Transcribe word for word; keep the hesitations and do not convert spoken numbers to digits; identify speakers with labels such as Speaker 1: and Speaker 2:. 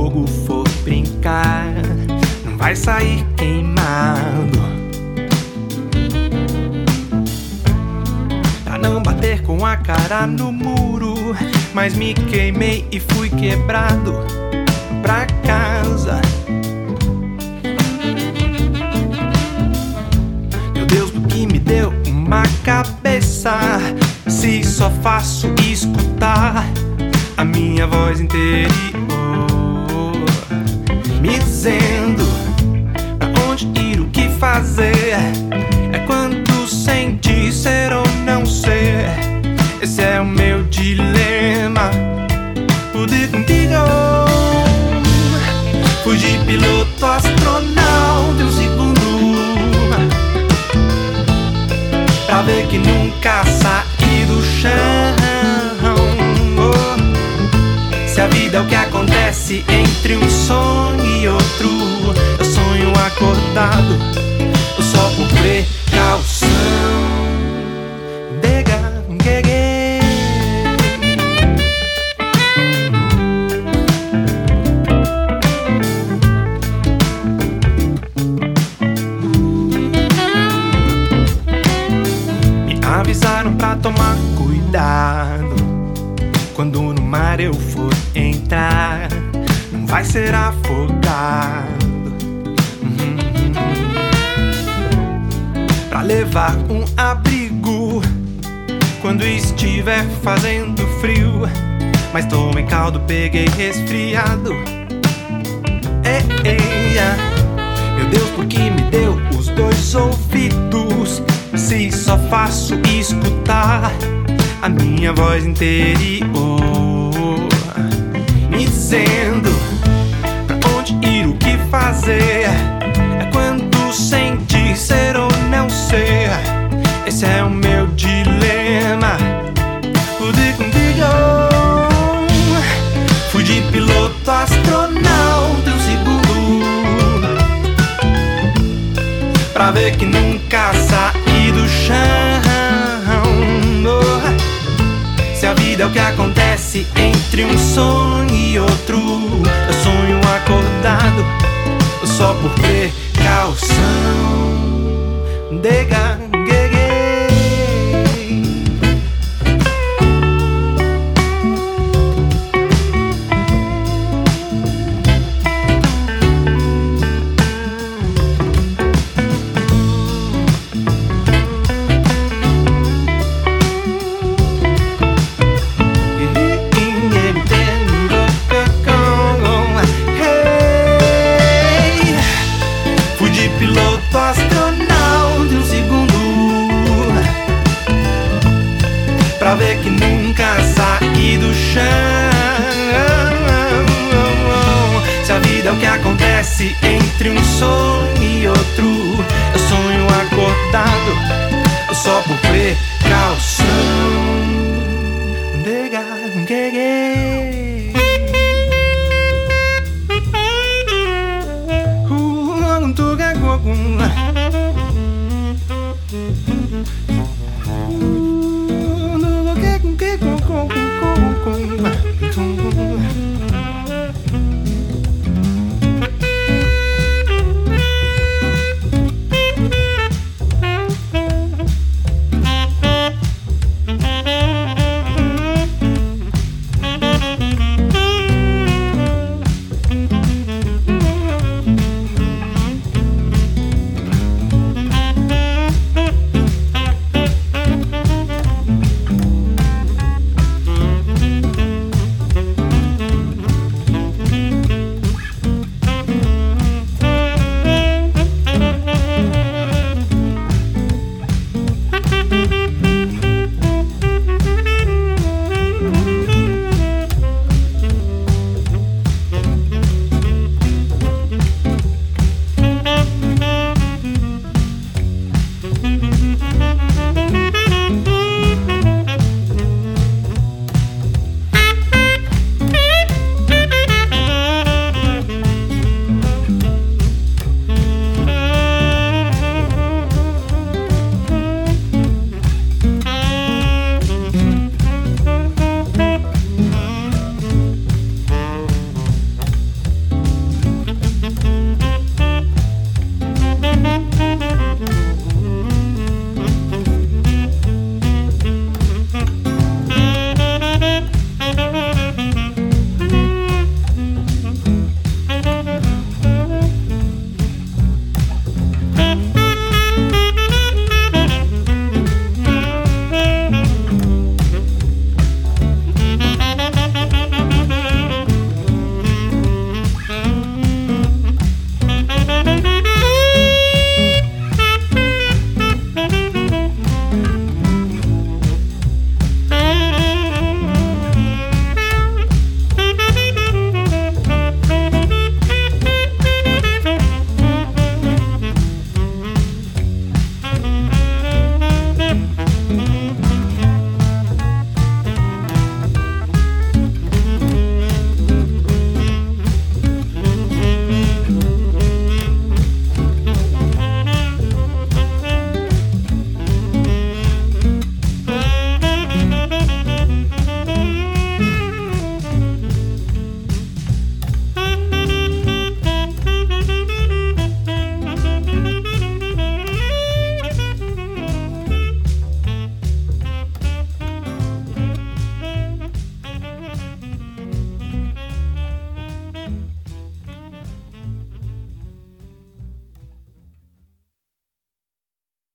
Speaker 1: fogo for brincar, não vai sair queimado. Pra não bater com a cara no muro, mas me queimei e fui quebrado pra casa. Meu Deus, do que me deu uma cabeça, se só faço escutar a minha voz interior me dizendo pra onde ir, o que fazer. É quanto sentir, ser ou não ser. Esse é o meu dilema. Poder contigo fugir, piloto astronauta, um segundo pra ver que nunca saí do chão. Se a vida é o que acontece entre um sonho e outro, eu sonho acordado, só por precaução. Degangueguei. Me avisaram pra tomar cuidado quando no mar eu for entrar, não vai ser afogado. Uhum. Pra levar um abrigo quando estiver fazendo frio, mas tomei caldo, peguei resfriado. Ei, ei, meu Deus, por que me deu os dois ouvidos, se só faço escutar a minha voz interior me dizendo pra onde ir, o que fazer. É quando sentir, ser ou não ser. Esse é o meu dilema. Poder contigo fugir, piloto astronauta, um segundo pra ver que nunca saí do chão. Se a vida é o que acontece entre um sonho e outro, eu sonho acordado, só por precaução. Degangueguei. Piloto astronauta, um segundo pra ver que nunca saí do chão. Se a vida é o que acontece entre um sonho e outro, eu sonho acordado, só por precaução. Degangueguei.